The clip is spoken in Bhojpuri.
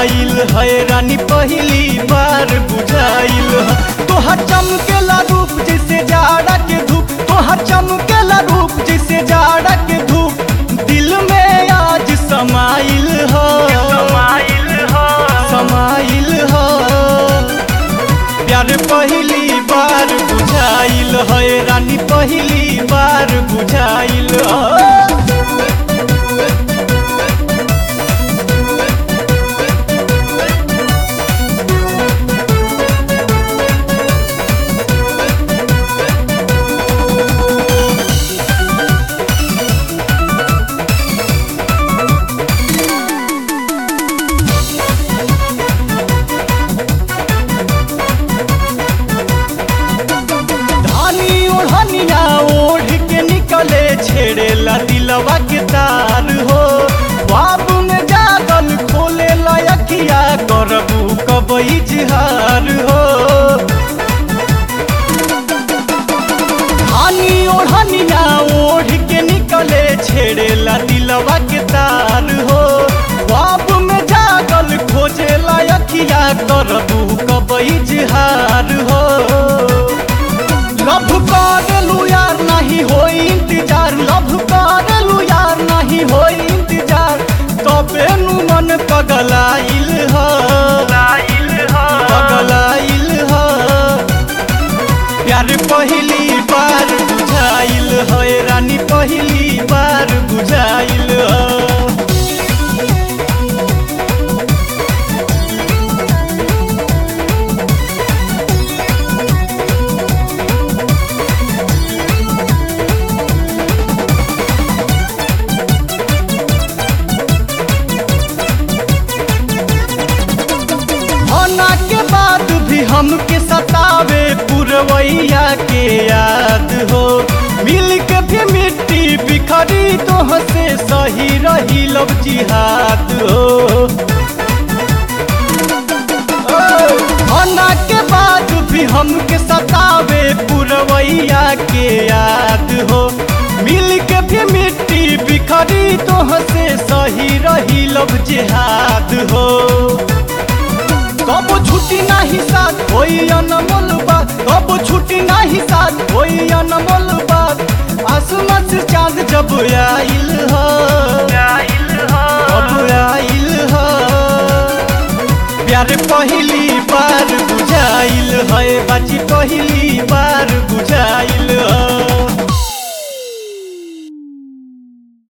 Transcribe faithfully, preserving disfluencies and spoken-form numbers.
आइल है रानी पहली बार बुझाइल है। तोहर चमकेला रूप जैसे जाड़ा के धूप, तोहर चमकेला रूप जैसे जाड़ा के धूप, दिल में आज समाइल है समाइल है समाइल है। प्यार पहली बार बुझाइल है रानी पहली बार बुझाइल है। ओढ़ के निकले छेड़ेला दिलवा के तार हो, ख्वाब में जागल खोले लयखिया करबू कब इजहार हो। हानी ओढ़निया ओढ़ के निकले छेड़ेला दिलवा के तार हो, ख्वाब में जागल खोजे लयखिया करबू कब इजहार हो। लव करेलू यार नहीं हो इंतजार, लव करेलू यार नहीं हो इंतजार, तबे नु मन पगलाइल है पगलाइल है। प्यार पहली बार बुझाइल है रानी पहली बार बुझाइल है। के बाद भी हमके सतावे पुरवैया के याद हो, मिल के भी मिट्टी बिखरी तो हंसे सही रही लब जिहाद हो। आना के बाद भी हमके सतावे पुरवैया के याद हो, मिल के भी मिट्टी बिखरी तो हंसे सही रही लब जिहाद हो। कब छुट्टी नहीं साथ होई अनमोल बात, कब छुट्टी नहीं साथ होई अनमोल बात, आसमां से चाँद जब आइल है अब आइल है। प्यार पहली बार